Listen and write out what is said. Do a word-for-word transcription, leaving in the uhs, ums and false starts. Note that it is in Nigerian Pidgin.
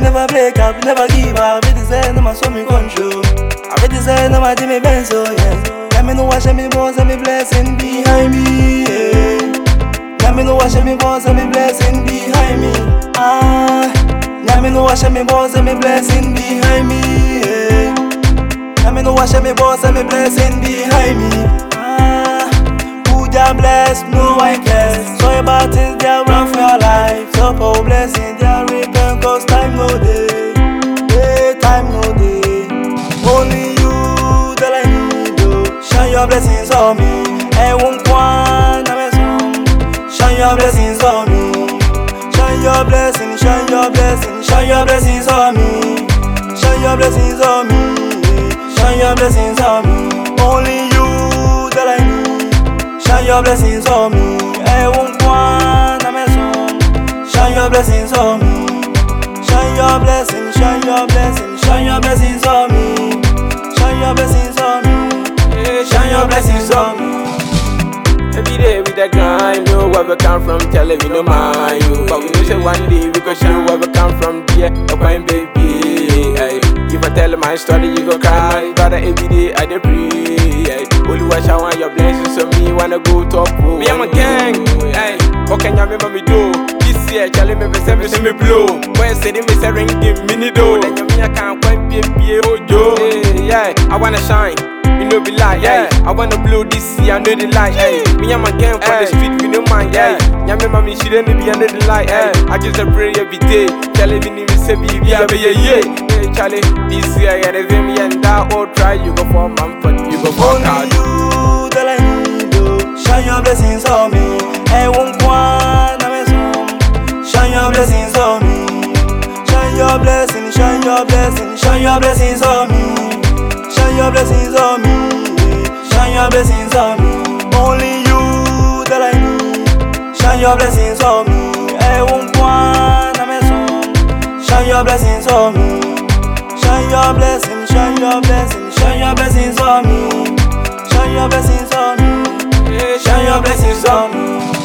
never break up, never give up. It is end, I'm so me control. I bet this end, I'm Jimmy Benzo, yeah. Let me know what me boss and me blessing behind me, yeah. Let me know what me boss and me blessing behind me. Ah, let me know what me boss and me blessing behind me, yeah. Let me know what me boss and me blessing behind me. Ah, who ya bless, no one cares. So about things they run for your life. So for blessing they are reaping, cause time no day, yeah, time no day. Only you that I need, oh. Shine your blessings on me. I won't want a song. Shine your blessings on me. Shine your blessings, shine your blessings, shine your blessings on me. Shine your blessings on me. Shine your blessings on me. Only you that I need. Shine your blessings on me. I won't want a song. Shine your blessings on me. Shine your blessings, shine your blessings, shine your blessings on me. Shine your blessings on me. Shine your blessings on me. Every day with the grind, know where we come from, tell me no mind you. But we know say one day we go show where we come from, dear, a fine baby. Ay. If I tell my story, you go cry, man, brother. Every day I dey pray. Only watch I want your blessings on me, wanna go top. Me and my gang, ay. What can you remember me do? This year, Charlie me say me me blow. When say me say ring give me ni do. Then you me I can't quite be be ojo. Yeah, I wanna shine. You know be like, yeah. I wanna blow this year, I know the light, hey. Me and my gang for the street, we no mind, yeah. Yeah, me mommy, she didn't be under the light, hey. I just a pray every day. Charlie, me need me say, be, be, yeah, yeah, yeah. Hey, Charlie, this year, yeah, they me and that all try. You go for man, but you go for only you that I need, oh. Shine your blessings on me. I won't want a song. Shine your blessings on me. Shine your blessings, shine your blessings, shine your blessings on me. Shine your blessings on me, yeah. Shine your blessings on me. Only you that I need. Shine your blessings on me. I won't want a song. Shine your blessings on me. Shine your blessings, shine your blessings, shine your blessings on me. Shine your blessings on me. Shine your blessings on me.